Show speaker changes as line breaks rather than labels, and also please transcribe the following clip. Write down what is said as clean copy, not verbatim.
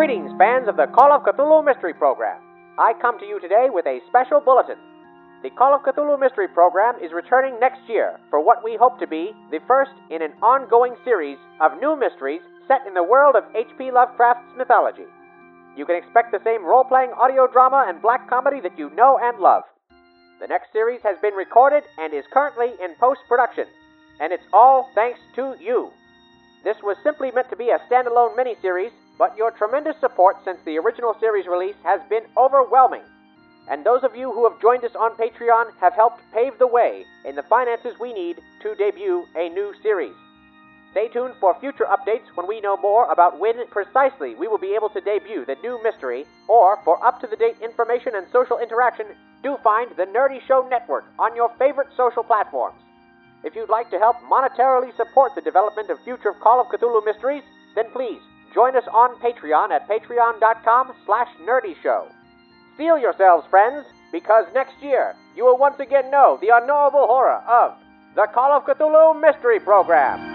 Greetings, fans of the Call of Cthulhu Mystery Program. I come to you today with a special bulletin. The Call of Cthulhu Mystery Program is returning next year for what we hope to be the first in an ongoing series of new mysteries set in the world of H.P. Lovecraft's mythology. You can expect the same role-playing audio drama and black comedy that you know and love. The next series has been recorded and is currently in post-production, and it's all thanks to you. This was simply meant to be a standalone miniseries, but your tremendous support since the original series release has been overwhelming. And those of you who have joined us on Patreon have helped pave the way in the finances we need to debut a new series. Stay tuned for future updates when we know more about when precisely we will be able to debut the new mystery, or for up-to-the-date information and social interaction, do find the Nerdy Show Network on your favorite social platforms. If you'd like to help monetarily support the development of future Call of Cthulhu mysteries, then please join us on Patreon at patreon.com/nerdyshow. Steel yourselves, friends, because next year you will once again know the unknowable horror of the Call of Cthulhu Mystery Program.